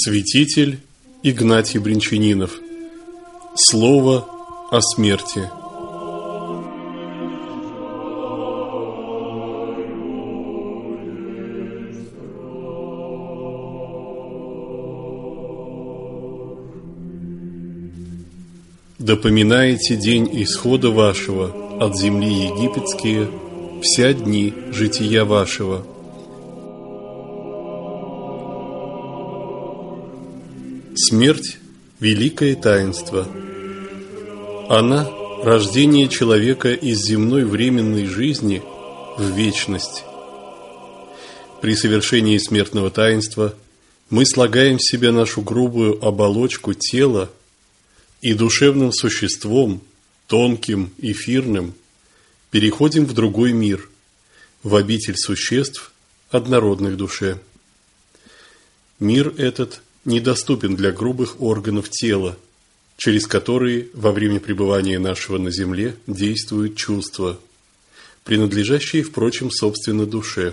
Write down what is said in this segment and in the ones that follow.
Святитель Игнатий Бринчанинов. Слово о смерти. Да поминаете день исхода вашего от земли египетские вся дни жития вашего. Смерть – великое таинство. Она – рождение человека из земной временной жизни в вечность. При совершении смертного таинства мы слагаем в себя нашу грубую оболочку тела и душевным существом, тонким, эфирным, переходим в другой мир, в обитель существ, однородных душе. Мир этот недоступен для грубых органов тела, через которые во время пребывания нашего на земле действуют чувства, принадлежащие, впрочем, собственно душе.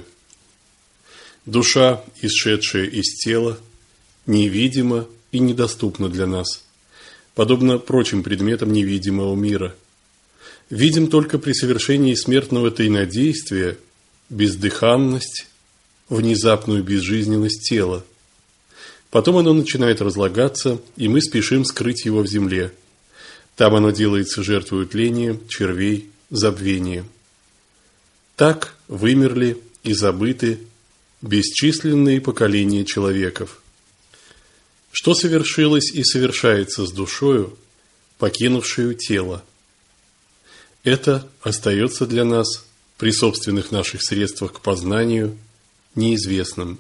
Душа, исшедшая из тела, невидима и недоступна для нас, подобно прочим предметам невидимого мира. Видим только при совершении смертного тайнодействия бездыханность, внезапную безжизненность тела. Потом оно начинает разлагаться, и мы спешим скрыть его в земле. Там оно делается жертвой тления, червей, забвения. Так вымерли и забыты бесчисленные поколения человеков. Что совершилось и совершается с душою, покинувшую тело? Это остается для нас, при собственных наших средствах к познанию, неизвестным.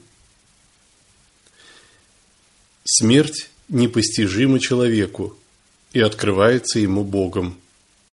Смерть непостижима человеку и открывается ему Богом.